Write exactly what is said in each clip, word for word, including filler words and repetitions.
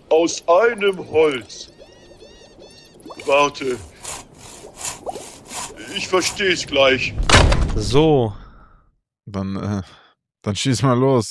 aus einem Holz. Warte. Ich versteh's gleich. So. Dann, äh, dann schieß mal los.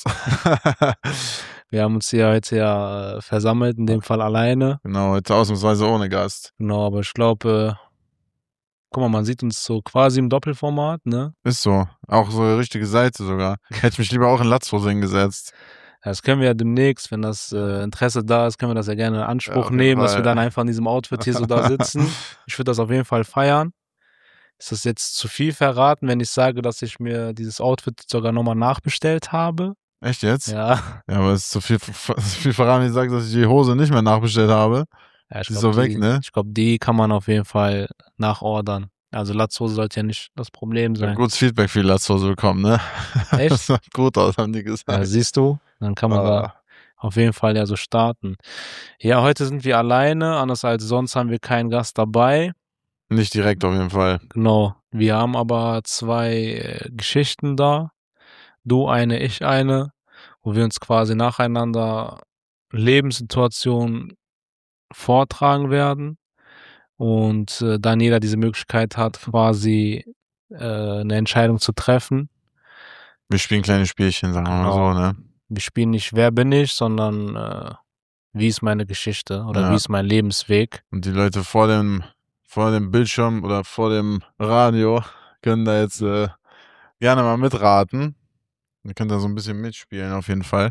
Wir haben uns hier heute ja äh, versammelt, in dem Fall alleine. Genau, heute ausnahmsweise ohne Gast. Genau, aber ich glaube, äh, guck mal, man sieht uns so quasi im Doppelformat, ne? Ist so. Auch so die richtige Seite sogar. Hätte ich mich lieber auch in Latzhose hingesetzt. Das können wir ja demnächst, wenn das äh, Interesse da ist, können wir das ja gerne in Anspruch Ja, nehmen, dass Fall. wir dann einfach in diesem Outfit hier so da sitzen. Ich würde das auf jeden Fall feiern. Ist das jetzt zu viel verraten, wenn ich sage, dass ich mir dieses Outfit sogar nochmal nachbestellt habe? Echt jetzt? Ja. Ja, aber es ist zu viel, zu viel verraten, wenn ich sage, dass ich die Hose nicht mehr nachbestellt habe. Ja, ich die ist glaub, so weg, die, ne? Ich glaube, die kann man auf jeden Fall nachordern. Also Latzhose sollte ja nicht das Problem Ich hab sein. gutes Feedback für die Latzhose bekommen, ne? Echt? Das sah gut aus, haben die gesagt. Ja, siehst du? Dann kann man Ah. da auf jeden Fall ja so starten. Ja, heute sind wir alleine, anders als sonst haben wir keinen Gast dabei. Nicht direkt auf jeden Fall. Genau. Wir haben aber zwei äh, Geschichten da. Du eine, ich eine, wo wir uns quasi nacheinander Lebenssituationen vortragen werden und äh, dann jeder diese Möglichkeit hat, quasi äh, eine Entscheidung zu treffen. Wir spielen kleine Spielchen, sagen wir mal Genau. so, ne? Wir spielen nicht wer bin ich, sondern äh, wie ist meine Geschichte oder Ja. wie ist mein Lebensweg. Und die Leute vor dem, vor dem Bildschirm oder vor dem Radio können da jetzt äh, gerne mal mitraten. Ihr könnt da so ein bisschen mitspielen, auf jeden Fall.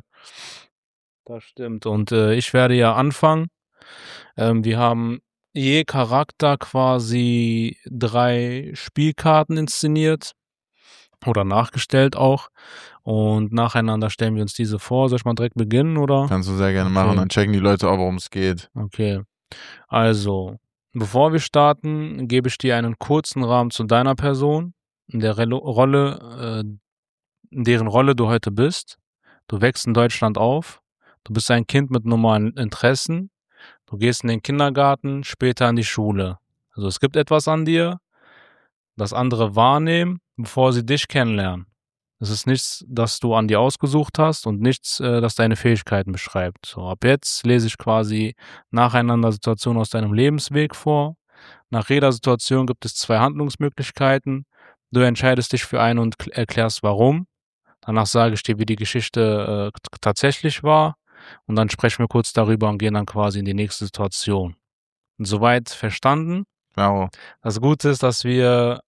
Das stimmt. Und äh, ich werde ja anfangen. Ähm, wir haben je Charakter quasi drei Spielkarten inszeniert oder nachgestellt auch. Und nacheinander stellen wir uns diese vor. Soll ich mal direkt beginnen, oder? Kannst du sehr gerne machen. Okay. Dann checken die Leute auch, worum es geht. Okay. Also, bevor wir starten, gebe ich dir einen kurzen Rahmen zu deiner Person, in der Relo- Rolle, äh, in deren Rolle du heute bist. Du wächst in Deutschland auf. Du bist ein Kind mit normalen Interessen. Du gehst in den Kindergarten, später in die Schule. Also es gibt etwas an dir, das andere wahrnehmen, bevor sie dich kennenlernen. Es ist nichts, das du an dir ausgesucht hast und nichts, äh, das deine Fähigkeiten beschreibt. So, ab jetzt lese ich quasi nacheinander Situationen aus deinem Lebensweg vor. Nach jeder Situation gibt es zwei Handlungsmöglichkeiten. Du entscheidest dich für eine und kl- erklärst warum. Danach sage ich dir, wie die Geschichte äh, t- tatsächlich war. Und dann sprechen wir kurz darüber und gehen dann quasi in die nächste Situation. Und soweit verstanden. Klaro. Das Gute ist, dass wir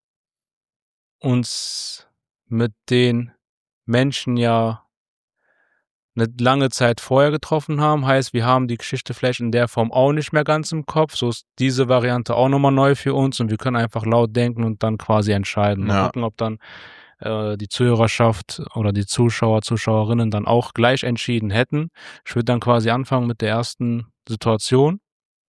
uns mit den Menschen ja eine lange Zeit vorher getroffen haben. Heißt, wir haben die Geschichte vielleicht in der Form auch nicht mehr ganz im Kopf. So ist diese Variante auch nochmal neu für uns und wir können einfach laut denken und dann quasi entscheiden. Mal Ja. gucken, ob dann äh, die Zuhörerschaft oder die Zuschauer, Zuschauerinnen dann auch gleich entschieden hätten. Ich würde dann quasi anfangen mit der ersten Situation.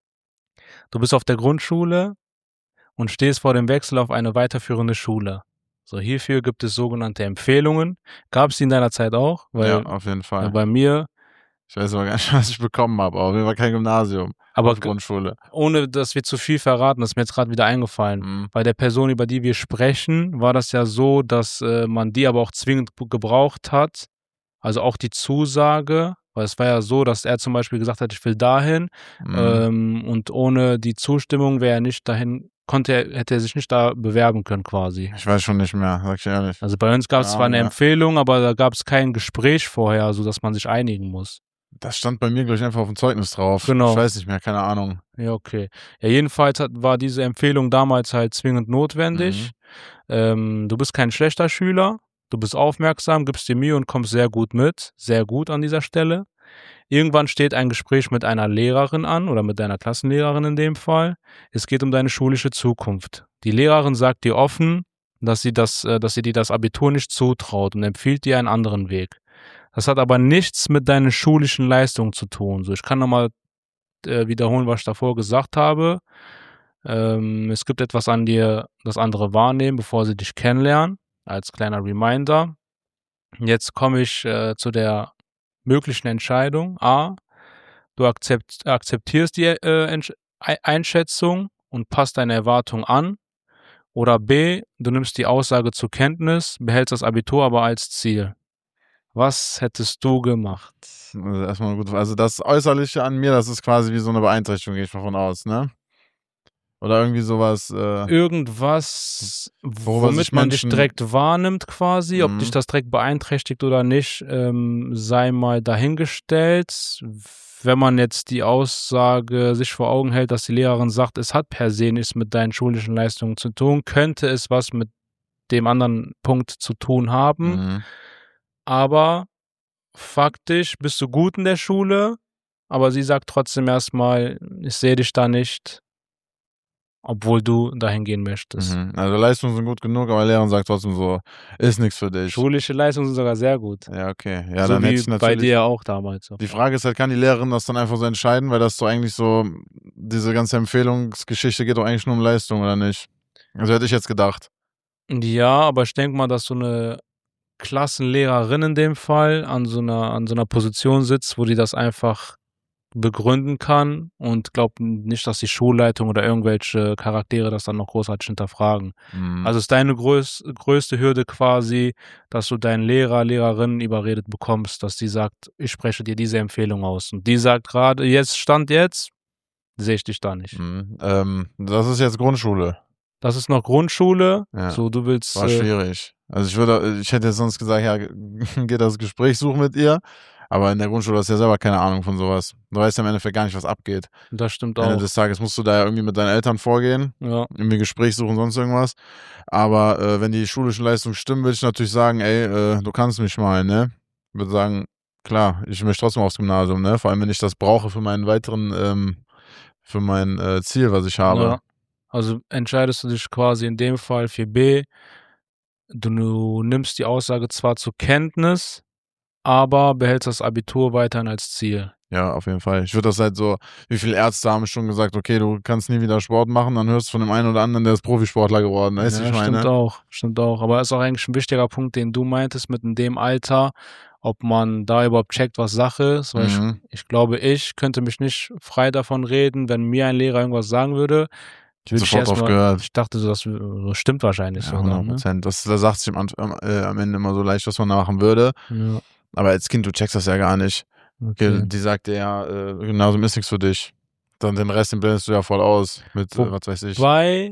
Du bist auf der Grundschule und stehst vor dem Wechsel auf eine weiterführende Schule. So, hierfür gibt es sogenannte Empfehlungen. Gab es die in deiner Zeit auch? Weil Ja, auf jeden Fall. äh, bei mir, Ich weiß aber gar nicht, was ich bekommen habe, aber auf jeden Fall kein Gymnasium. aber auf Grundschule. ohne dass wir zu viel verraten, das ist mir jetzt gerade wieder eingefallen. Mhm. Bei der Person, über die wir sprechen, war das ja so, dass äh, man die aber auch zwingend bu- gebraucht hat. Also auch die Zusage, weil es war ja so, dass er zum Beispiel gesagt hat, ich will dahin Mhm. ähm, und ohne die Zustimmung wäre er nicht dahin, konnte er, hätte er sich nicht da bewerben können quasi. Ich weiß schon nicht mehr, sag ich ehrlich. Also bei uns gab es Ja, zwar eine ja. Empfehlung, aber da gab es kein Gespräch vorher, so dass man sich einigen muss. Das stand bei mir, glaube ich, einfach auf dem Zeugnis drauf. Genau. Ich weiß nicht mehr, keine Ahnung. Ja, okay. Ja, jedenfalls hat, war diese Empfehlung damals halt zwingend notwendig. Ähm, du bist kein schlechter Schüler, du bist aufmerksam, gibst dir Mühe und kommst sehr gut mit. Sehr gut an dieser Stelle. Irgendwann steht ein Gespräch mit einer Lehrerin an oder mit deiner Klassenlehrerin in dem Fall. Es geht um deine schulische Zukunft. Die Lehrerin sagt dir offen, dass sie das, äh, dass sie dir das Abitur nicht zutraut und empfiehlt dir einen anderen Weg. Das hat aber nichts mit deinen schulischen Leistungen zu tun. So, ich kann nochmal äh, wiederholen, was ich davor gesagt habe. Ähm, es gibt etwas an dir, das andere wahrnehmen, bevor sie dich kennenlernen, als kleiner Reminder. Jetzt komme ich äh, zu der möglichen Entscheidung. A, du akzept, akzeptierst die äh, Entsch- Ei- Einschätzung und passt deine Erwartung an. Oder B, du nimmst die Aussage zur Kenntnis, behältst das Abitur aber als Ziel. Was hättest du gemacht? Also erstmal gut. Also das Äußerliche an mir, das ist quasi wie so eine Beeinträchtigung, gehe ich mal von aus, ne? Oder irgendwie sowas. Äh, Irgendwas, Worüber sich womit man dich Menschen- direkt wahrnimmt quasi, ob Mhm. dich das direkt beeinträchtigt oder nicht, ähm, sei mal dahingestellt. Wenn man jetzt die Aussage sich vor Augen hält, dass die Lehrerin sagt, es hat per se nichts mit deinen schulischen Leistungen zu tun, könnte es was mit dem anderen Punkt zu tun haben. Mhm. Aber faktisch bist du gut in der Schule, aber sie sagt trotzdem erstmal, ich sehe dich da nicht, obwohl du dahin gehen möchtest. Mhm. Also Leistungen sind gut genug, aber Lehrerin sagt trotzdem so, ist nichts für dich. Schulische Leistungen sind sogar sehr gut. Ja, okay. Ja, so dann hätte wie ich bei natürlich. dir auch damals. So. Die Frage ist halt, kann die Lehrerin das dann einfach so entscheiden, weil das so eigentlich so, diese ganze Empfehlungsgeschichte geht doch eigentlich nur um Leistung, oder nicht? Also hätte ich jetzt gedacht. Ja, aber ich denke mal, dass so eine Klassenlehrerin in dem Fall an so einer, an so einer Position sitzt, wo die das einfach begründen kann und glaubt nicht, dass die Schulleitung oder irgendwelche Charaktere das dann noch großartig hinterfragen. Mhm. Also ist deine größ größte Hürde quasi, dass du deinen Lehrer, Lehrerin überredet bekommst, dass die sagt, ich spreche dir diese Empfehlung aus. Und die sagt gerade, jetzt, Stand jetzt, sehe ich dich da nicht. Mhm. Ähm, das ist jetzt Grundschule. Das ist noch Grundschule. Ja. So, du willst. War Äh, schwierig. Also ich würde, ich hätte jetzt sonst gesagt, ja, geh das Gespräch suchen mit ihr. Aber in der Grundschule hast du ja selber keine Ahnung von sowas. Du weißt ja im Endeffekt gar nicht, was abgeht. das stimmt Am Ende auch. des Tages musst du da ja irgendwie mit deinen Eltern vorgehen, Ja. irgendwie Gespräch suchen, sonst irgendwas. Aber äh, wenn die schulischen Leistungen stimmen, würde ich natürlich sagen, ey, äh, du kannst mich mal, ne? Ich würde sagen, klar, ich möchte trotzdem aufs Gymnasium, ne? Vor allem, wenn ich das brauche für meinen weiteren, ähm, für mein äh, Ziel, was ich habe. Ja. Also entscheidest du dich quasi in dem Fall für B. Du, du nimmst die Aussage zwar zur Kenntnis, aber behältst das Abitur weiterhin als Ziel. Ja, auf jeden Fall. Ich würde das halt so, wie viele Ärzte haben schon gesagt, okay, du kannst nie wieder Sport machen, dann hörst du von dem einen oder anderen, der ist Profisportler geworden. Weißt du, Ja, ich meine? stimmt auch, stimmt auch. Aber ist auch eigentlich ein wichtiger Punkt, den du meintest mit in dem Alter, ob man da überhaupt checkt, was Sache ist. Weil Mhm. ich, ich glaube, ich könnte mich nicht frei davon reden, wenn mir ein Lehrer irgendwas sagen würde. Würde ich Sofort drauf erstmal, gehört. ich dachte, das so stimmt wahrscheinlich Ja, so. hundert Dann, ne? Prozent. Das, das sagt sich am, Ant- am, äh, am Ende immer so leicht, was man da machen würde. Ja, Aber als Kind, du checkst das ja gar nicht. okay. Die sagt dir ja, äh, Gymnasium ist nichts für dich. Dann den Rest, den blendest du ja voll aus. Mit, Wo- äh, was weiß ich. Weil,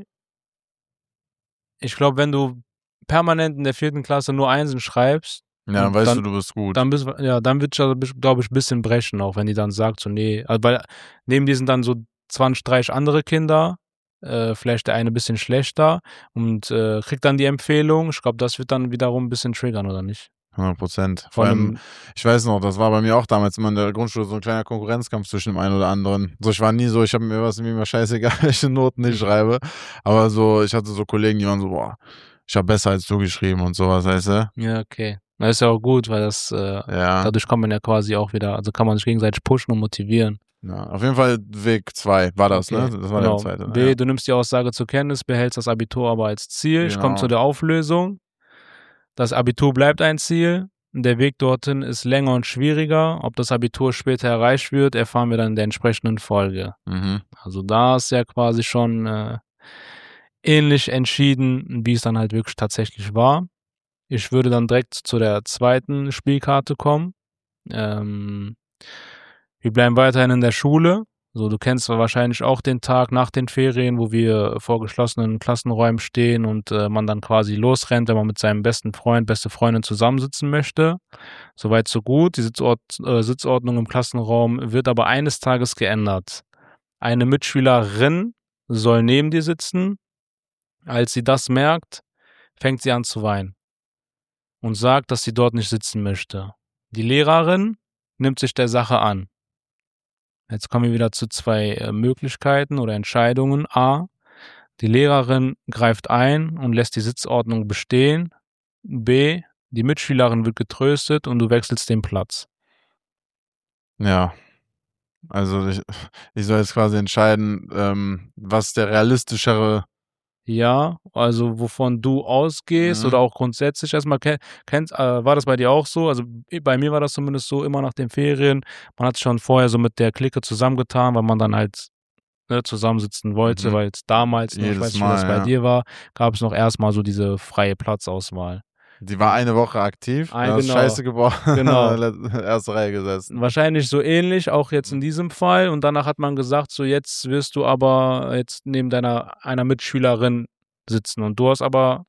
ich glaube, wenn du permanent in der vierten Klasse nur Einsen schreibst, Ja, dann und weißt dann- du, du bist gut. dann bist ja, dann wird ich, glaube ich, ein bisschen brechen, auch wenn die dann sagt, so, nee, also, weil neben diesen dann so zwanzig, dreißig andere Kinder, äh, vielleicht der eine ein bisschen schlechter und äh, kriegt dann die Empfehlung. Ich glaube, das wird dann wiederum ein bisschen triggern, oder nicht? hundert Prozent. Vor Von allem, einem, ich weiß noch, das war bei mir auch damals immer in der Grundschule so ein kleiner Konkurrenzkampf zwischen dem einen oder anderen. So, ich war nie so, ich habe mir was mir immer scheißegal, welche Noten ich schreibe. Aber so, ich hatte so Kollegen, die waren so, boah, ich habe besser als du geschrieben und sowas, weißt du? ja, okay. Das ist ja auch gut, weil das, äh, Ja. dadurch kann man ja quasi auch wieder, also kann man sich gegenseitig pushen und motivieren. Ja, auf jeden Fall Weg zwei war das, Okay, ne? Das war genau. der zweite. B, Ja. du nimmst die Aussage zur Kenntnis, behältst das Abitur aber als Ziel. Ich komme Genau. zu der Auflösung. Das Abitur bleibt ein Ziel. Der Weg dorthin ist länger und schwieriger. Ob das Abitur später erreicht wird, erfahren wir dann in der entsprechenden Folge. Mhm. Also da ist ja quasi schon äh, ähnlich entschieden, wie es dann halt wirklich tatsächlich war. Ich würde dann direkt zu der zweiten Spielkarte kommen. Ähm, wir bleiben weiterhin in der Schule. So, du kennst wahrscheinlich auch den Tag nach den Ferien, wo wir vor geschlossenen Klassenräumen stehen und äh, man dann quasi losrennt, wenn man mit seinem besten Freund, beste Freundin zusammensitzen möchte. Soweit so gut. Die Sitzort, äh, Sitzordnung im Klassenraum wird aber eines Tages geändert. Eine Mitschülerin soll neben dir sitzen. Als sie das merkt, fängt sie an zu weinen und sagt, dass sie dort nicht sitzen möchte. Die Lehrerin nimmt sich der Sache an. Jetzt kommen wir wieder zu zwei äh, Möglichkeiten oder Entscheidungen. A, die Lehrerin greift ein und lässt die Sitzordnung bestehen. B, die Mitschülerin wird getröstet und du wechselst den Platz. Ja. Also ich, ich soll jetzt quasi entscheiden, ähm, was der realistischere. Ja, also wovon du ausgehst Mhm. oder auch grundsätzlich erstmal kenn, kennst, äh, war das bei dir auch so? Also bei mir war das zumindest so, immer nach den Ferien. Man hat sich schon vorher so mit der Clique zusammengetan, weil man dann halt ne, zusammensitzen wollte, Mhm. weil es damals, noch, ich Jedes weiß nicht, wie das Mal, bei ja. dir war, gab es noch erstmal so diese freie Platzauswahl. Die war eine Woche aktiv, Ein, da hast genau. Scheiße gebrochen, Genau. erste Reihe gesessen. Wahrscheinlich so ähnlich, auch jetzt in diesem Fall. Und danach hat man gesagt, so jetzt wirst du aber jetzt neben deiner einer Mitschülerin sitzen. Und du hast aber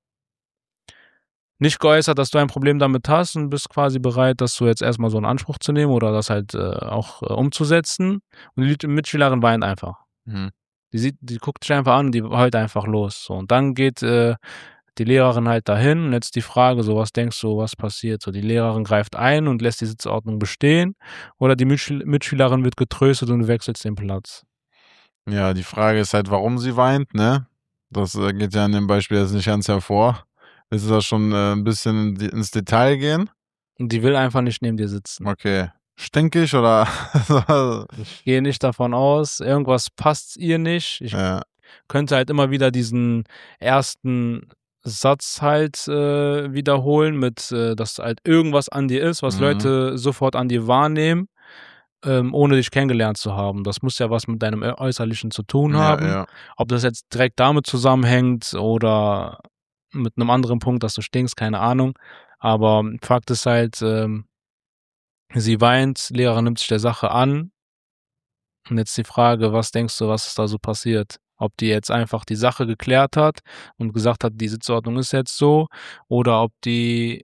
nicht geäußert, dass du ein Problem damit hast und bist quasi bereit, das so jetzt erstmal so in Anspruch zu nehmen oder das halt äh, auch äh, umzusetzen. Und die Mitschülerin weint einfach. Mhm. Die sieht, die guckt dich einfach an und die heult einfach los. So. Und dann geht äh, die Lehrerin halt dahin und jetzt die Frage, so was denkst du, was passiert? So, die Lehrerin greift ein und lässt die Sitzordnung bestehen oder die Mitschül- Mitschülerin wird getröstet und du wechselst den Platz. Ja, die Frage ist halt, warum sie weint, ne? Das äh, geht ja in dem Beispiel jetzt nicht ganz hervor. Willst du da schon äh, ein bisschen in die, ins Detail gehen? Und die will einfach nicht neben dir sitzen. Okay. Stinkig oder? Ich gehe nicht davon aus, irgendwas passt ihr nicht. Ich ja. könnte halt immer wieder diesen ersten Satz halt äh, wiederholen mit, äh, dass halt irgendwas an dir ist, was Mhm. Leute sofort an dir wahrnehmen, ähm, ohne dich kennengelernt zu haben. Das muss ja was mit deinem Ä- Äußerlichen zu tun Ja, haben. ja. Ob das jetzt direkt damit zusammenhängt oder mit einem anderen Punkt, dass du stinkst, keine Ahnung. Aber Fakt ist halt, ähm, sie weint, Lehrer nimmt sich der Sache an. Und jetzt die Frage, was denkst du, was ist da so passiert? Ob die jetzt einfach die Sache geklärt hat und gesagt hat, die Sitzordnung ist jetzt so, oder ob die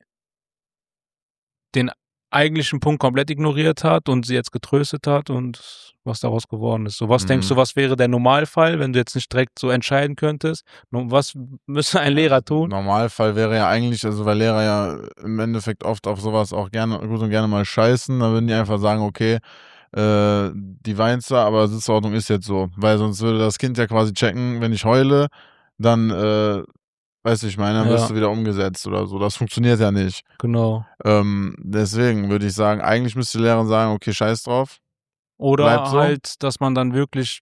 den eigentlichen Punkt komplett ignoriert hat und sie jetzt getröstet hat und was daraus geworden ist. So, was Mhm. denkst du, was wäre der Normalfall, wenn du jetzt nicht direkt so entscheiden könntest? Nun, was müsste ein Lehrer tun? Normalfall wäre ja eigentlich, also weil Lehrer ja im Endeffekt oft auf sowas auch gerne, gut und gerne mal scheißen, dann würden die einfach sagen, okay, äh, die weint zwar, aber Sitzordnung ist jetzt so. Weil sonst würde das Kind ja quasi checken, wenn ich heule, dann, äh, weißt du, ich meine, dann wirst Ja. du wieder umgesetzt oder so. Das funktioniert ja nicht. Genau. Ähm, deswegen würde ich sagen, eigentlich müsste die Lehrerin sagen, okay, scheiß drauf. Oder Bleibt so. halt, dass man dann wirklich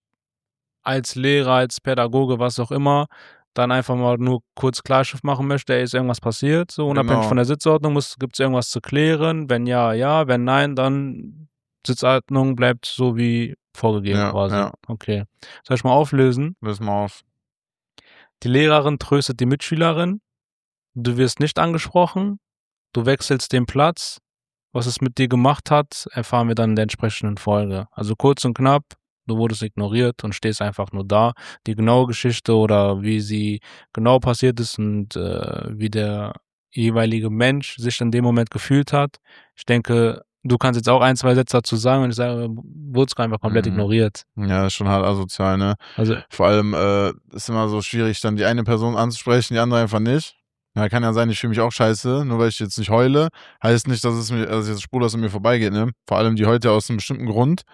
als Lehrer, als Pädagoge, was auch immer, dann einfach mal nur kurz Klarschiff machen möchte, ey, ist irgendwas passiert, so unabhängig Genau. von der Sitzordnung, gibt es irgendwas zu klären, wenn ja, ja, wenn nein, dann Sitzordnung bleibt so wie vorgegeben Ja, quasi. ja. Okay. Soll ich mal auflösen? Löse mal auf. Die Lehrerin tröstet die Mitschülerin, du wirst nicht angesprochen, du wechselst den Platz, was es mit dir gemacht hat, erfahren wir dann in der entsprechenden Folge. Also kurz und knapp, du wurdest ignoriert und stehst einfach nur da. Die genaue Geschichte oder wie sie genau passiert ist und äh, wie der jeweilige Mensch sich in dem Moment gefühlt hat. Ich denke, du kannst jetzt auch ein, zwei Sätze dazu sagen und ich sage, wurdest einfach komplett Mhm. ignoriert. Ja, ist schon halt asozial, ne? Also Vor allem äh, ist immer so schwierig, dann die eine Person anzusprechen, die andere einfach nicht. Ja, kann ja sein, ich fühle mich auch scheiße, nur weil ich jetzt nicht heule, heißt nicht, dass es mir, dass jetzt spurlos an mir vorbeigeht, ne? Vor allem die heult ja aus einem bestimmten Grund.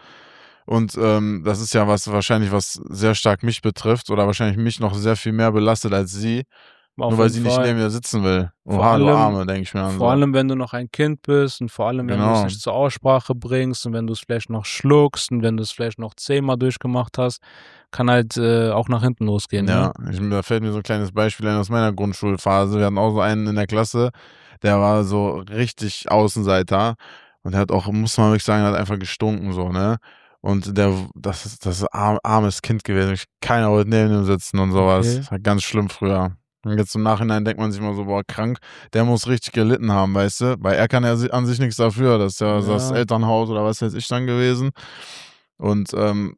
Und ähm, das ist ja was wahrscheinlich, was sehr stark mich betrifft oder wahrscheinlich mich noch sehr viel mehr belastet als sie, auf nur weil jeden sie nicht Fall. neben mir sitzen will. Vor Oha, du allem- Arme, denke ich mir dann Vor so. allem, wenn du noch ein Kind bist und vor allem, wenn du es Genau. nicht zur Aussprache bringst und wenn du es vielleicht noch schluckst und wenn du es vielleicht noch zehnmal durchgemacht hast, kann halt äh, auch nach hinten losgehen. Ja, Ne? ich, da fällt mir so ein kleines Beispiel ein aus meiner Grundschulphase. Wir hatten auch so einen in der Klasse, der war so richtig Außenseiter und der hat auch, muss man wirklich sagen, hat einfach gestunken so, ne? Und der, das ist, das ist ein arm, armes Kind gewesen. Ich- Keiner wollte neben ihm sitzen und sowas. Okay. Das war ganz schlimm früher. Und jetzt im Nachhinein denkt man sich immer so, boah, krank, der muss richtig gelitten haben, weißt du? Weil er kann ja si- an sich nichts dafür. Das ist ja, Ja. das Elternhaus oder was weiß ich dann gewesen. Und ähm,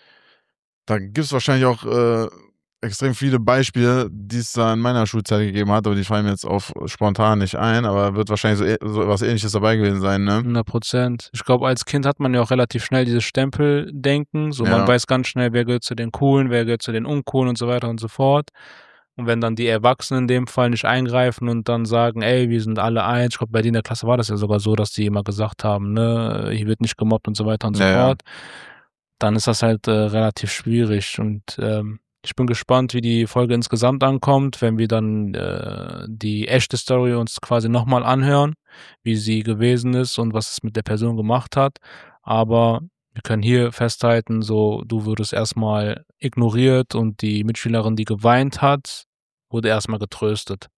da gibt es wahrscheinlich auch äh, extrem viele Beispiele, die es da in meiner Schulzeit gegeben hat, aber die fallen mir jetzt auf spontan nicht ein, aber wird wahrscheinlich so, eh- so was Ähnliches dabei gewesen sein, ne? hundert Prozent. Ich glaube, als Kind hat man ja auch relativ schnell dieses Stempeldenken. So, man Ja. weiß ganz schnell, wer gehört zu den Coolen, wer gehört zu den Uncoolen und so weiter und so fort. Und wenn dann die Erwachsenen in dem Fall nicht eingreifen und dann sagen, ey, wir sind alle eins, ich glaube, bei dir in der Klasse war das ja sogar so, dass die immer gesagt haben, ne, hier wird nicht gemobbt und so weiter und so Ja, ja. fort, dann ist das halt äh, relativ schwierig. Und ähm, ich bin gespannt, wie die Folge insgesamt ankommt, wenn wir dann äh, die echte Story uns quasi nochmal anhören, wie sie gewesen ist und was es mit der Person gemacht hat. Aber wir können hier festhalten, so, du wurdest erstmal ignoriert und die Mitschülerin, die geweint hat, wurde erstmal getröstet.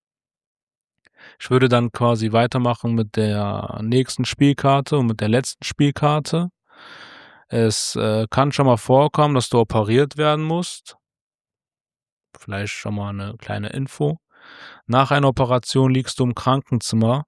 Ich würde dann quasi weitermachen mit der nächsten Spielkarte und mit der letzten Spielkarte. Es äh, kann schon mal vorkommen, dass du operiert werden musst. Vielleicht schon mal eine kleine Info. Nach einer Operation liegst du im Krankenzimmer.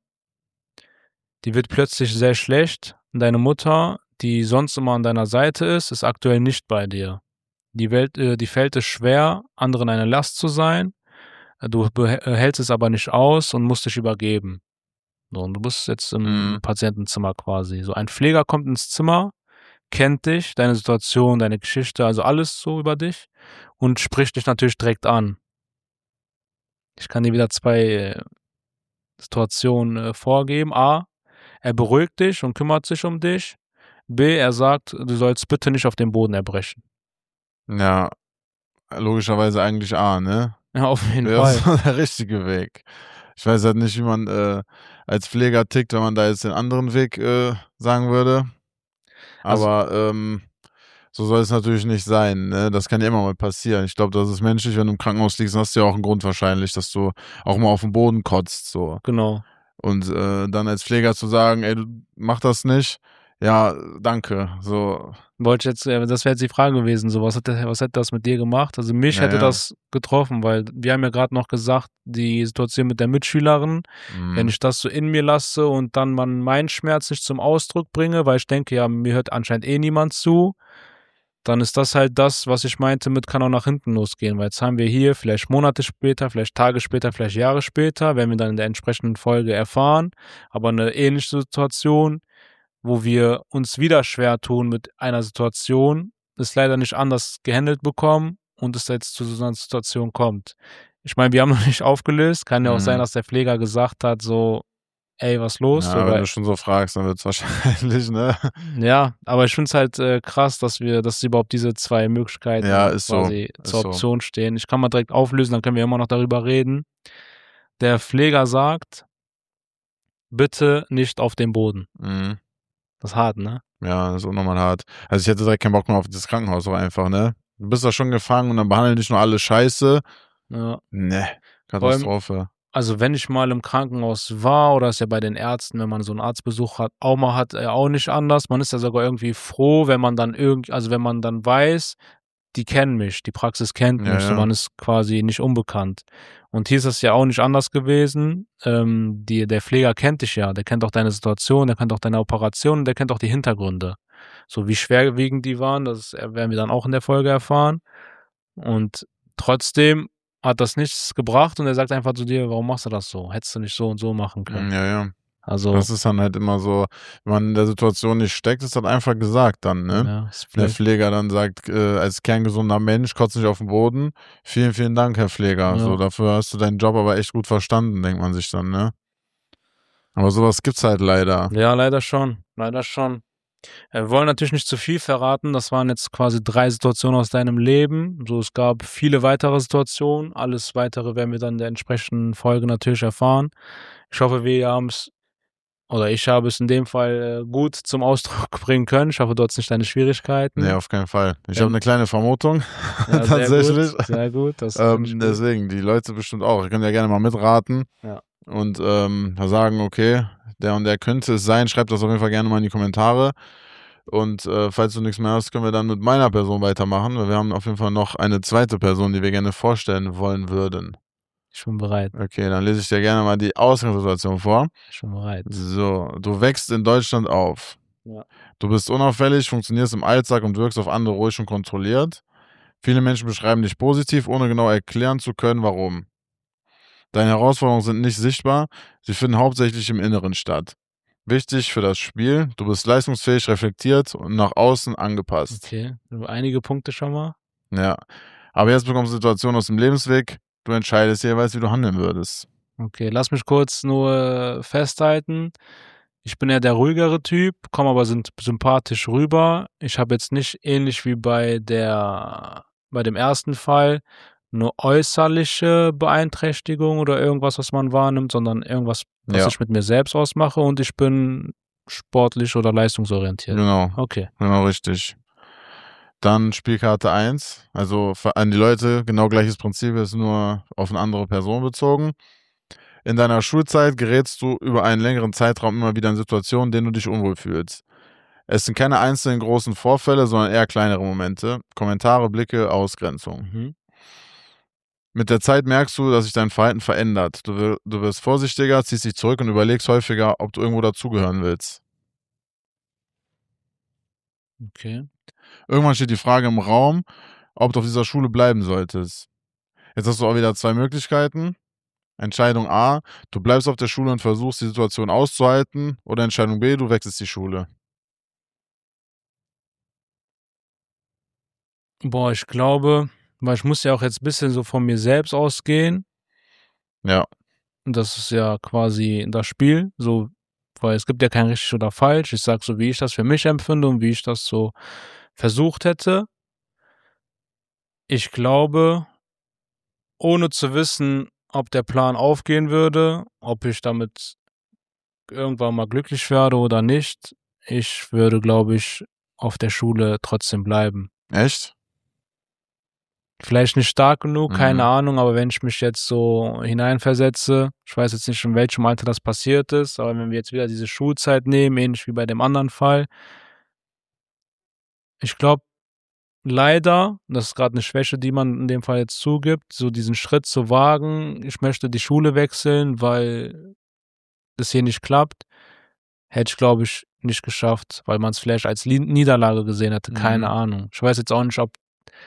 Die wird plötzlich sehr schlecht. Deine Mutter, die sonst immer an deiner Seite ist, ist aktuell nicht bei dir. Die, Welt, äh, die fällt es schwer, anderen eine Last zu sein. Du beh- hältst es aber nicht aus und musst dich übergeben. So, und du bist jetzt im Mhm. Patientenzimmer quasi. So ein Pfleger kommt ins Zimmer, kennt dich, deine Situation, deine Geschichte, also alles so über dich und spricht dich natürlich direkt an. Ich kann dir wieder zwei äh, Situationen äh, vorgeben. A, er beruhigt dich und kümmert sich um dich. B, er sagt, du sollst bitte nicht auf den Boden erbrechen. Ja, logischerweise eigentlich A, ne? Ja, auf jeden Wäre Fall. so der richtige Weg. Ich weiß halt nicht, wie man äh, als Pfleger tickt, wenn man da jetzt den anderen Weg äh, sagen würde. Also- Aber ähm, so soll es natürlich nicht sein. Ne? Das kann ja immer mal passieren. Ich glaube, das ist menschlich. Wenn du im Krankenhaus liegst, hast du ja auch einen Grund wahrscheinlich, dass du auch mal auf den Boden kotzt. So. Genau. Und äh, dann als Pfleger zu sagen, ey, du mach das nicht. Ja, danke. So, Wollte ich jetzt, äh, das wäre jetzt die Frage gewesen, so was hätte, was hätte das mit dir gemacht? Also mich Ja, hätte ja. das getroffen, weil wir haben ja gerade noch gesagt, die Situation mit der Mitschülerin, mhm. wenn ich das so in mir lasse und dann man meinen Schmerz nicht zum Ausdruck bringe, weil ich denke, ja, mir hört anscheinend eh niemand zu, dann ist das halt das, was ich meinte mit kann auch nach hinten losgehen, weil jetzt haben wir hier vielleicht Monate später, vielleicht Tage später, vielleicht Jahre später, werden wir dann in der entsprechenden Folge erfahren, aber eine ähnliche Situation, wo wir uns wieder schwer tun mit einer Situation, es leider nicht anders gehandelt bekommen und es jetzt zu so einer Situation kommt. Ich meine, wir haben noch nicht aufgelöst. Kann ja auch Mhm. sein, dass der Pfleger gesagt hat, so, ey, was los? Ja, wenn Oder, du schon so fragst, dann wird es wahrscheinlich, ne? ja, aber ich finde es halt äh, krass, dass wir, dass überhaupt diese zwei Möglichkeiten Ja, ist so. quasi Ist zur so. Option stehen. Ich kann mal direkt auflösen, dann können wir immer noch darüber reden. Der Pfleger sagt, bitte nicht auf den Boden. Mhm. Das ist hart, ne? Ja, das ist unnormal hart. Also ich hätte direkt keinen Bock mehr auf das Krankenhaus auch einfach, ne? Du bist da schon gefangen und dann behandeln dich nur alle scheiße. Ja. Ne, Katastrophe. Also wenn ich mal im Krankenhaus war oder ist ja bei den Ärzten, wenn man so einen Arztbesuch hat, auch mal hat, äh, auch nicht anders. Man ist ja sogar irgendwie froh, wenn man dann irgend, also wenn man dann weiß, die kennen mich, die Praxis kennt Ja, mich, so ja. man ist quasi nicht unbekannt. Und hier ist es ja auch nicht anders gewesen. Ähm, die, der Pfleger kennt dich ja, der kennt auch deine Situation, der kennt auch deine Operation, der kennt auch die Hintergründe. So wie schwerwiegend die waren, das werden wir dann auch in der Folge erfahren. Und trotzdem hat das nichts gebracht und er sagt einfach zu dir, warum machst du das so? Hättest du nicht so und so machen können. Ja, ja. Also, Das ist dann halt immer so, wenn man in der Situation nicht steckt, ist das einfach gesagt dann, ne? ja, ist Der vielleicht, Pfleger dann sagt, äh, als kerngesunder Mensch, kotzt nicht auf den Boden. Vielen, vielen Dank, Herr Pfleger. Ja. So, dafür hast du deinen Job aber echt gut verstanden, denkt man sich dann, ne? Aber sowas gibt's halt leider. ja, leider schon, leider schon. Wir wollen natürlich nicht zu viel verraten. Das waren jetzt quasi drei Situationen aus deinem Leben. So, es gab viele weitere Situationen. Alles weitere werden wir dann in der entsprechenden Folge natürlich erfahren. Ich hoffe, wir haben es, oder ich habe es in dem Fall äh, gut zum Ausdruck bringen können. Ich hoffe, du hattest nicht deine Schwierigkeiten. Nee, auf keinen Fall. Ich Ähm, habe eine kleine Vermutung. Ja, sehr Tatsächlich. gut, sehr gut. Das finde ich Ähm, gut. deswegen, die Leute bestimmt auch. Ihr könnt ja gerne mal mitraten. Ja. Und ähm, sagen, okay, der und der könnte es sein. Schreibt das auf jeden Fall gerne mal in die Kommentare. Und äh, falls du nichts mehr hast, können wir dann mit meiner Person weitermachen. Weil wir haben auf jeden Fall noch eine zweite Person, die wir gerne vorstellen wollen würden. Ich bin bereit. Okay, dann lese ich dir gerne mal die Ausgangssituation vor. Ich bin bereit. So, du wächst in Deutschland auf. Ja. Du bist unauffällig, funktionierst im Alltag und wirkst auf andere ruhig und kontrolliert. Viele Menschen beschreiben dich positiv, ohne genau erklären zu können, warum. Deine Herausforderungen sind nicht sichtbar, sie finden hauptsächlich im Inneren statt. Wichtig für das Spiel, du bist leistungsfähig, reflektiert und nach außen angepasst. Okay, einige Punkte schon mal. Ja, aber jetzt bekommst du Situationen aus dem Lebensweg, du entscheidest jeweils, wie du handeln würdest. Okay, lass mich kurz nur festhalten. Ich bin ja der ruhigere Typ, komme aber sind sympathisch rüber. Ich habe jetzt nicht ähnlich wie bei der bei dem ersten Fall eine äußerliche Beeinträchtigung oder irgendwas, was man wahrnimmt, sondern irgendwas, was Ja. ich mit mir selbst ausmache und ich bin sportlich oder leistungsorientiert. Genau, Okay. genau richtig. Dann Spielkarte eins, also für- an die Leute genau gleiches Prinzip, ist nur auf eine andere Person bezogen. In deiner Schulzeit gerätst du über einen längeren Zeitraum immer wieder in Situationen, in denen du dich unwohl fühlst. Es sind keine einzelnen großen Vorfälle, sondern eher kleinere Momente. Kommentare, Blicke, Ausgrenzung. Mhm. Mit der Zeit merkst du, dass sich dein Verhalten verändert. Du, wir- du wirst vorsichtiger, ziehst dich zurück und überlegst häufiger, ob du irgendwo dazugehören willst. Okay. Irgendwann steht die Frage im Raum, ob du auf dieser Schule bleiben solltest. Jetzt hast du auch wieder zwei Möglichkeiten. Entscheidung A, du bleibst auf der Schule und versuchst die Situation auszuhalten. Oder Entscheidung B, du wechselst die Schule. Boah, ich glaube, weil ich muss ja auch jetzt ein bisschen so von mir selbst ausgehen. Ja, Und das ist ja quasi das Spiel, so, weil es gibt ja kein richtig oder falsch. Ich sag so, wie ich das für mich empfinde und wie ich das so versucht hätte. Ich glaube, ohne zu wissen, ob der Plan aufgehen würde, ob ich damit irgendwann mal glücklich werde oder nicht, ich würde, glaube ich, auf der Schule trotzdem bleiben. echt? Vielleicht nicht stark genug, keine Mhm. Ahnung, aber wenn ich mich jetzt so hineinversetze, ich weiß jetzt nicht, in welchem Alter das passiert ist, aber wenn wir jetzt wieder diese Schulzeit nehmen, ähnlich wie bei dem anderen Fall, ich glaube, leider, das ist gerade eine Schwäche, die man in dem Fall jetzt zugibt, so diesen Schritt zu wagen, ich möchte die Schule wechseln, weil das hier nicht klappt, hätte ich, glaube ich, nicht geschafft, weil man es vielleicht als Li- Niederlage gesehen hätte, keine Mhm. Ahnung. Ich weiß jetzt auch nicht, ob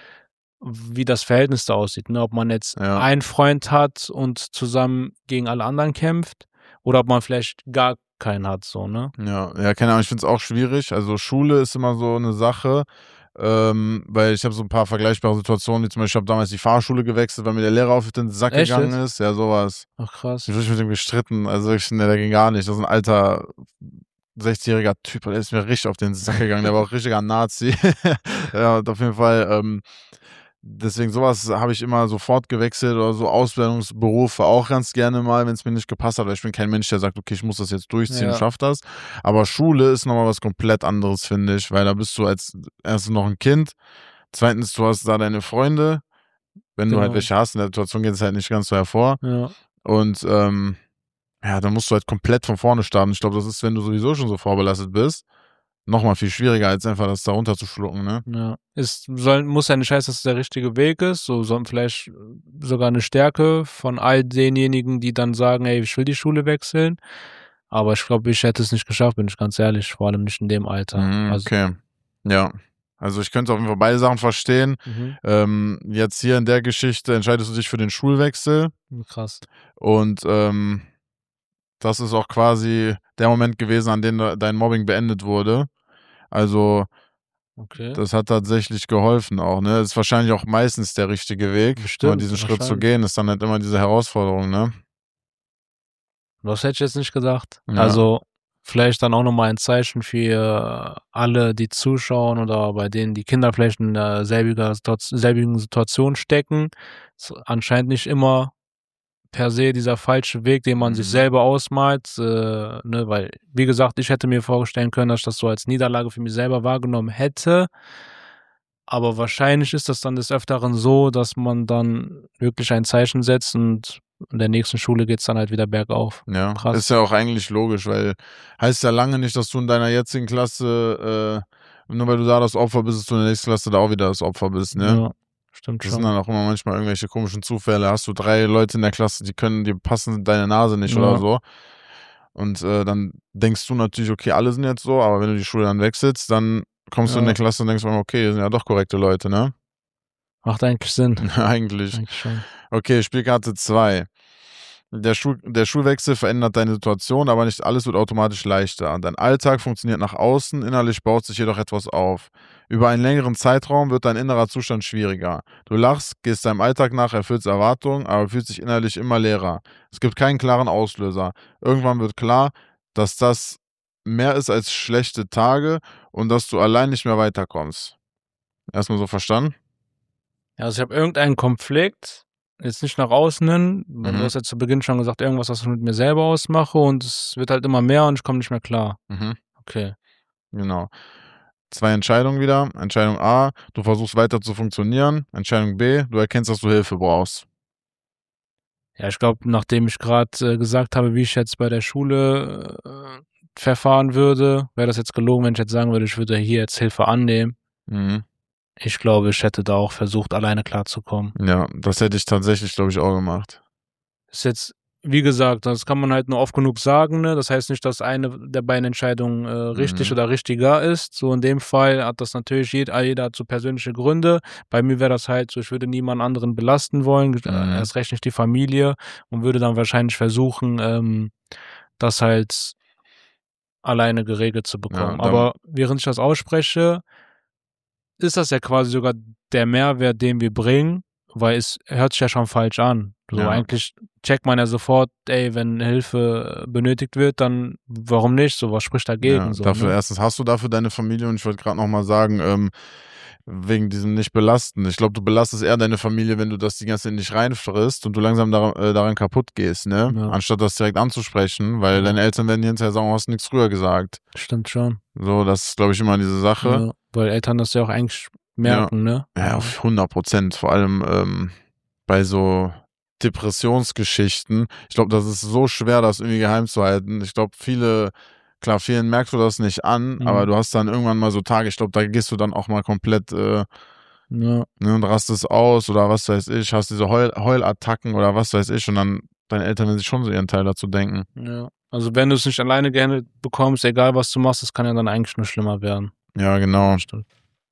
wie das Verhältnis da aussieht, ne? Ob man jetzt Ja. einen Freund hat und zusammen gegen alle anderen kämpft oder ob man vielleicht gar keinen hat, so, ne? Ja, ja, keine Ahnung, ich finde es auch schwierig. Also Schule ist immer so eine Sache, ähm, weil ich habe so ein paar vergleichbare Situationen, wie zum Beispiel, ich habe damals die Fahrschule gewechselt, weil mir der Lehrer auf den Sack Echt gegangen jetzt? ist. Ja, sowas. Ach krass. Ich habe mit dem gestritten, also wirklich, ne, der ging gar nicht. Das ist ein alter sechzigjähriger Typ, der ist mir richtig auf den Sack gegangen, der war auch richtiger Nazi. Ja, und auf jeden Fall, ähm, deswegen sowas habe ich immer sofort gewechselt oder so Ausbildungsberufe auch ganz gerne mal, wenn es mir nicht gepasst hat, weil ich bin kein Mensch, der sagt, okay, ich muss das jetzt durchziehen und Ja. schaff das. Aber Schule ist nochmal was komplett anderes, finde ich, weil da bist du als erstens noch ein Kind, zweitens, du hast da deine Freunde, wenn du halt Genau. welche hast, in der Situation geht es halt nicht ganz so hervor. Ja. Und ähm, ja, dann musst du halt komplett von vorne starten. Ich glaube, das ist, wenn du sowieso schon so vorbelastet bist, nochmal viel schwieriger, als einfach das da runterzuschlucken, ne? Ja. Ist, soll, muss ja nicht heißen, dass es der richtige Weg ist, so, sondern vielleicht sogar eine Stärke von all denjenigen, die dann sagen, ey, ich will die Schule wechseln. Aber ich glaube, ich hätte es nicht geschafft, bin ich ganz ehrlich, vor allem nicht in dem Alter. Mhm, Also, okay. Ja. Also ich könnte auf jeden Fall beide Sachen verstehen. mhm. Ähm, jetzt hier in der Geschichte entscheidest du dich für den Schulwechsel Krass. und ähm, das ist auch quasi der Moment gewesen, an dem de- dein Mobbing beendet wurde. Also Okay. das hat tatsächlich geholfen auch, ne? Das ist wahrscheinlich auch meistens der richtige Weg. Aber Bestimmt, diesen Schritt zu wahrscheinlich. gehen, ist dann halt immer diese Herausforderung, ne? Das hätte ich jetzt nicht gedacht. Ja. Also vielleicht dann auch nochmal ein Zeichen für alle, die zuschauen oder bei denen die Kinder vielleicht in derselbiger Situa- selbigen Situation stecken. Ist anscheinend nicht immer per se dieser falsche Weg, den man sich Mhm. selber ausmalt, äh, ne, weil, wie gesagt, ich hätte mir vorstellen können, dass ich das so als Niederlage für mich selber wahrgenommen hätte. Aber wahrscheinlich ist das dann des Öfteren so, dass man dann wirklich ein Zeichen setzt und in der nächsten Schule geht's dann halt wieder bergauf. Ja, Krass. ist ja auch eigentlich logisch, weil heißt ja lange nicht, dass du in deiner jetzigen Klasse, äh, nur weil du da das Opfer bist, dass du in der nächsten Klasse da auch wieder das Opfer bist, ne? Ja, stimmt Das schon. sind dann auch immer manchmal irgendwelche komischen Zufälle. Hast du drei Leute in der Klasse, die können, die passen deine Nase nicht Ja. oder so. Und äh, dann denkst du natürlich, okay, alle sind jetzt so, aber wenn du die Schule dann wechselst, dann kommst du in Ja. der Klasse und denkst, okay, das sind ja doch korrekte Leute, ne? Macht eigentlich Sinn. Eigentlich. Eigentlich schon. Okay, Spielkarte zwei. Der, Schul der Schulwechsel verändert deine Situation, aber nicht alles wird automatisch leichter. Dein Alltag funktioniert nach außen, innerlich baut sich jedoch etwas auf. Über einen längeren Zeitraum wird dein innerer Zustand schwieriger. Du lachst, gehst deinem Alltag nach, erfüllst Erwartungen, aber fühlst dich innerlich immer leerer. Es gibt keinen klaren Auslöser. Irgendwann wird klar, dass das mehr ist als schlechte Tage und dass du allein nicht mehr weiterkommst. Erstmal so verstanden? Ja, also ich habe irgendeinen Konflikt, jetzt nicht nach außen hin, weil Mhm. du hast ja zu Beginn schon gesagt, irgendwas, was ich mit mir selber ausmache und es wird halt immer mehr und ich komme nicht mehr klar. Mhm. Okay. Genau. Zwei Entscheidungen wieder. Entscheidung A, du versuchst weiter zu funktionieren. Entscheidung B, du erkennst, dass du Hilfe brauchst. Ja, ich glaube, nachdem ich gerade äh, gesagt habe, wie ich jetzt bei der Schule äh, verfahren würde, wäre das jetzt gelogen, wenn ich jetzt sagen würde, ich würde hier jetzt Hilfe annehmen. Mhm. Ich glaube, ich hätte da auch versucht, alleine klarzukommen. Ja, das hätte ich tatsächlich, glaube ich, auch gemacht. Ist jetzt, wie gesagt, das kann man halt nur oft genug sagen, ne? Das heißt nicht, dass eine der beiden Entscheidungen äh, richtig Mhm. oder richtiger ist. So in dem Fall hat das natürlich jeder, jeder hat so persönliche Gründe. Bei mir wäre das halt so, ich würde niemand anderen belasten wollen, äh, Mhm. erst recht nicht die Familie, und würde dann wahrscheinlich versuchen, ähm, das halt alleine geregelt zu bekommen. Ja, dann- Aber während ich das ausspreche, ist das ja quasi sogar der Mehrwert, den wir bringen, weil es hört sich ja schon falsch an. So Ja. eigentlich checkt man ja sofort, ey, wenn Hilfe benötigt wird, dann warum nicht? So, was spricht dagegen? Ja, so, dafür ne? erstens hast du dafür deine Familie und ich wollte gerade nochmal sagen, ähm, wegen diesem nicht belasten. Ich glaube, du belastest eher deine Familie, wenn du das die ganze Zeit nicht reinfrisst und du langsam daran, äh, daran kaputt gehst, ne? Ja. Anstatt das direkt anzusprechen, weil Ja. deine Eltern werden dir hinterher sagen, du hast nichts früher gesagt. Stimmt schon. So, das ist, glaube ich, immer diese Sache. Ja, weil Eltern das ja auch eigentlich merken, ne? Ja, auf hundert Prozent. Vor allem ähm, bei so Depressionsgeschichten. Ich glaube, das ist so schwer, das irgendwie geheim zu halten. Ich glaube, viele, klar, vielen merkst du das nicht an, Mhm. aber du hast dann irgendwann mal so Tage, ich glaube, da gehst du dann auch mal komplett äh, Ja. ne, und rastest aus oder was weiß ich, hast diese Heul Heulattacken oder was weiß ich und dann deine Eltern werden sich schon so ihren Teil dazu denken. Ja. Also wenn du es nicht alleine gehandelt bekommst, egal was du machst, das kann ja dann eigentlich nur schlimmer werden. Ja, genau. Stimmt.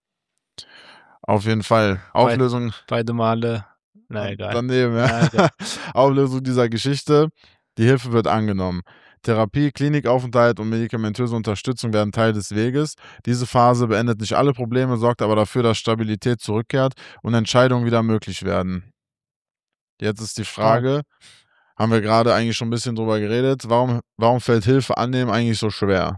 Auf jeden Fall. Auflösung. Beide Male. Na egal. Daneben, ja. Ja, egal. Auflösung dieser Geschichte. Die Hilfe wird angenommen. Therapie, Klinikaufenthalt und medikamentöse Unterstützung werden Teil des Weges. Diese Phase beendet nicht alle Probleme, sorgt aber dafür, dass Stabilität zurückkehrt und Entscheidungen wieder möglich werden. Jetzt ist die Frage, haben wir gerade eigentlich schon ein bisschen drüber geredet, warum, warum fällt Hilfe annehmen eigentlich so schwer?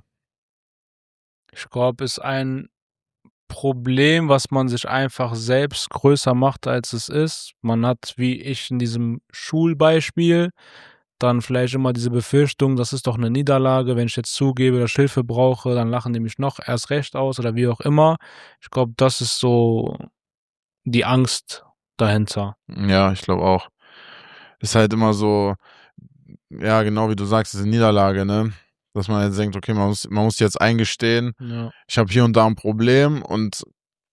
Ich glaube, ist ein Problem, was man sich einfach selbst größer macht, als es ist. Man hat, wie ich in diesem Schulbeispiel, dann vielleicht immer diese Befürchtung, das ist doch eine Niederlage, wenn ich jetzt zugebe, dass ich Hilfe brauche, dann lachen die mich noch erst recht aus oder wie auch immer. Ich glaube, das ist so die Angst dahinter. Ja, ich glaube auch. Ist halt immer so, ja, genau wie du sagst, diese Niederlage, ne? Dass man jetzt denkt, okay, man muss, man muss jetzt eingestehen, Ja. ich habe hier und da ein Problem und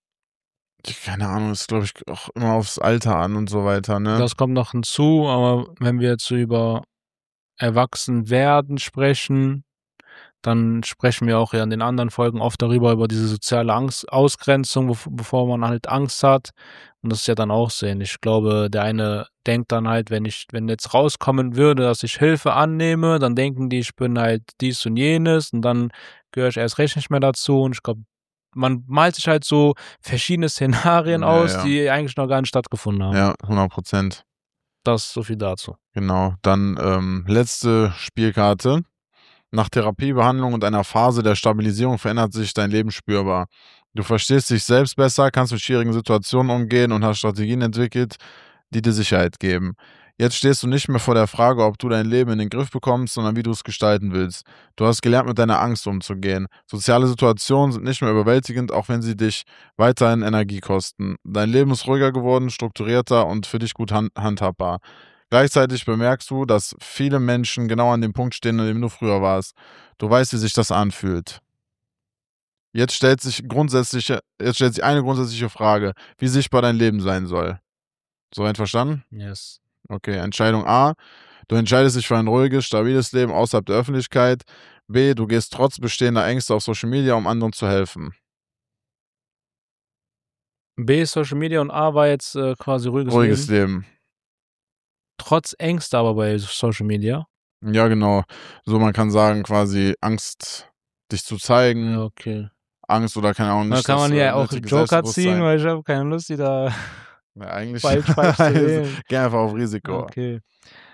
keine Ahnung, ist glaube ich auch immer aufs Alter an und so weiter, ne? Das kommt noch hinzu, aber wenn wir jetzt so über Erwachsenwerden sprechen, dann sprechen wir auch ja in den anderen Folgen oft darüber, über diese soziale Angst, Ausgrenzung, bev- bevor man halt Angst hat. Und das ist ja dann auch so ähnlich. Ich glaube, der eine denkt dann halt, wenn ich, wenn jetzt rauskommen würde, dass ich Hilfe annehme, dann denken die, ich bin halt dies und jenes und dann gehöre ich erst recht nicht mehr dazu. Und ich glaube, man malt sich halt so verschiedene Szenarien Ja, aus, ja. die eigentlich noch gar nicht stattgefunden haben. Ja, hundert Prozent. Das ist so viel dazu. Genau. Dann ähm, letzte Spielkarte. Nach Therapiebehandlung und einer Phase der Stabilisierung verändert sich dein Leben spürbar. Du verstehst dich selbst besser, kannst mit schwierigen Situationen umgehen und hast Strategien entwickelt, die dir Sicherheit geben. Jetzt stehst du nicht mehr vor der Frage, ob du dein Leben in den Griff bekommst, sondern wie du es gestalten willst. Du hast gelernt, mit deiner Angst umzugehen. Soziale Situationen sind nicht mehr überwältigend, auch wenn sie dich weiterhin Energie kosten. Dein Leben ist ruhiger geworden, strukturierter und für dich gut hand handhabbar. Gleichzeitig bemerkst du, dass viele Menschen genau an dem Punkt stehen, an dem du früher warst. Du weißt, wie sich das anfühlt. Jetzt stellt sich grundsätzliche, jetzt stellt sich eine grundsätzliche Frage, wie sichtbar dein Leben sein soll. Soweit verstanden? Yes. Okay, Entscheidung A. Du entscheidest dich für ein ruhiges, stabiles Leben außerhalb der Öffentlichkeit. B. Du gehst trotz bestehender Ängste auf Social Media, um anderen zu helfen. B ist Social Media und A war jetzt äh, quasi ruhiges, Ruhiges Leben. Leben. Trotz Ängste aber bei Social Media. Ja, genau. So, man kann sagen, quasi Angst, dich zu zeigen. Ja, okay. Angst oder keine Ahnung. Da Nicht kann man das, ja äh, auch nötige Joker ziehen, Selbstbewusstsein. weil ich habe keine Lust, die da Ja, eigentlich. falsch, falsch zu wählen. Geh einfach auf Risiko. Okay.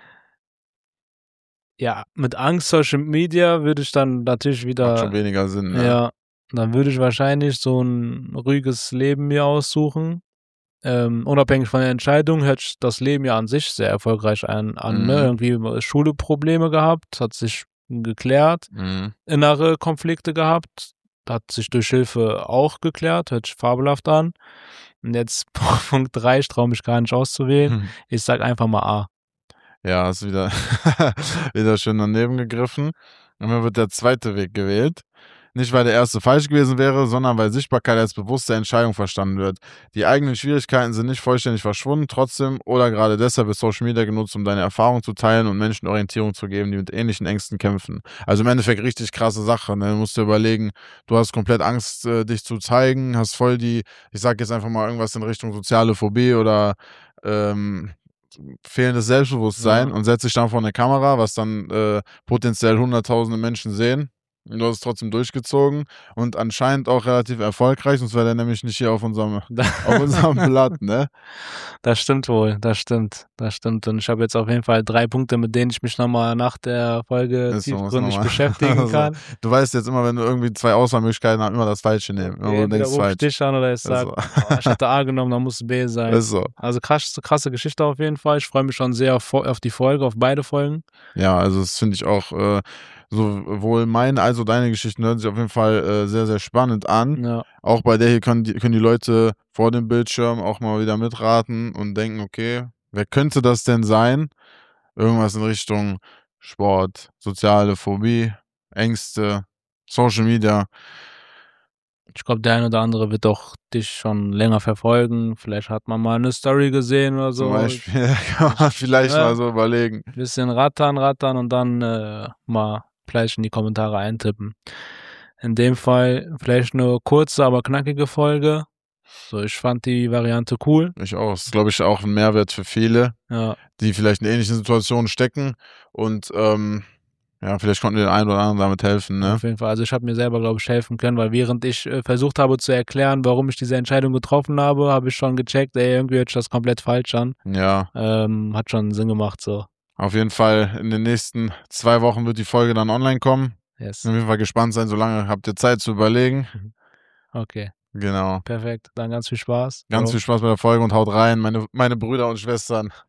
Ja, mit Angst Social Media würde ich dann natürlich Macht wieder, schon weniger Sinn, ne? ja, dann würde ich wahrscheinlich so ein ruhiges Leben mir aussuchen. Ähm, unabhängig von der Entscheidung hört sich das Leben ja an sich sehr erfolgreich an, an Mhm. ne? Irgendwie Schule-Probleme gehabt, hat sich geklärt, Mhm. innere Konflikte gehabt, hat sich durch Hilfe auch geklärt, hört sich fabelhaft an. Und jetzt Punkt drei, ich traue mich gar nicht auszuwählen. Hm. Ich sag einfach mal A. Ja, hast wieder, wieder schön daneben gegriffen. Und dann wird der zweite Weg gewählt. Nicht, weil der erste falsch gewesen wäre, sondern weil Sichtbarkeit als bewusste Entscheidung verstanden wird. Die eigenen Schwierigkeiten sind nicht vollständig verschwunden, trotzdem oder gerade deshalb ist Social Media genutzt, um deine Erfahrungen zu teilen und Menschen Orientierung zu geben, die mit ähnlichen Ängsten kämpfen. Also im Endeffekt richtig krasse Sache. Ne? Du musst dir überlegen, du hast komplett Angst, äh, dich zu zeigen, hast voll die, ich sag jetzt einfach mal irgendwas in Richtung soziale Phobie oder ähm, fehlendes Selbstbewusstsein Ja. und setzt dich dann vor eine Kamera, was dann äh, potenziell hunderttausende Menschen sehen. Und du hast es trotzdem durchgezogen und anscheinend auch relativ erfolgreich, sonst wäre der nämlich nicht hier auf unserem, auf unserem Blatt, ne? Das stimmt wohl, das stimmt, das stimmt. Und ich habe jetzt auf jeden Fall drei Punkte, mit denen ich mich nochmal nach der Folge Ist so, muss tiefgründig nochmal- beschäftigen Also, kann. Du weißt jetzt immer, wenn du irgendwie zwei Auswahlmöglichkeiten hast, immer das Falsche nehmen. Immer, wo du Entweder denkst, ruf ich falsch. dich an oder ich sag, so. oh, ich hatte A genommen, dann muss es B sein. Ist so. Also krass, krasse Geschichte auf jeden Fall. Ich freue mich schon sehr auf, auf die Folge, auf beide Folgen. Ja, also das finde ich auch, äh, sowohl meine als auch deine Geschichten hören sich auf jeden Fall äh, sehr, sehr spannend an. Ja, Auch bei der hier können die, können die Leute vor dem Bildschirm auch mal wieder mitraten und denken, okay, wer könnte das denn sein? Irgendwas in Richtung Sport, soziale Phobie, Ängste, Social Media. ich glaube, der ein oder andere wird doch dich schon länger verfolgen. Vielleicht hat man mal eine Story gesehen oder so. Zum Beispiel kann man vielleicht Ja. mal so überlegen. Bisschen rattern, rattern und dann äh, mal vielleicht in die Kommentare eintippen. In dem Fall vielleicht eine kurze, aber knackige Folge. So, ich fand die Variante cool. Ich auch. Das ist, glaube ich, auch ein Mehrwert für viele, Ja, die vielleicht in ähnlichen Situationen stecken und ähm, ja, vielleicht konnten wir den einen oder anderen damit helfen, ne? auf jeden Fall. Also ich habe mir selber, glaube ich, helfen können, weil während ich äh, versucht habe zu erklären, warum ich diese Entscheidung getroffen habe, habe ich schon gecheckt, ey, irgendwie hört sich das komplett falsch an. Ja, Ähm, hat schon Sinn gemacht, so. auf jeden Fall in den nächsten zwei Wochen wird die Folge dann online kommen. Yes. Auf jeden Fall gespannt sein, solange habt ihr Zeit zu überlegen. Okay, Genau. perfekt. Dann ganz viel Spaß. Ganz Bro. viel Spaß bei der Folge und haut rein, meine, meine Brüder und Schwestern.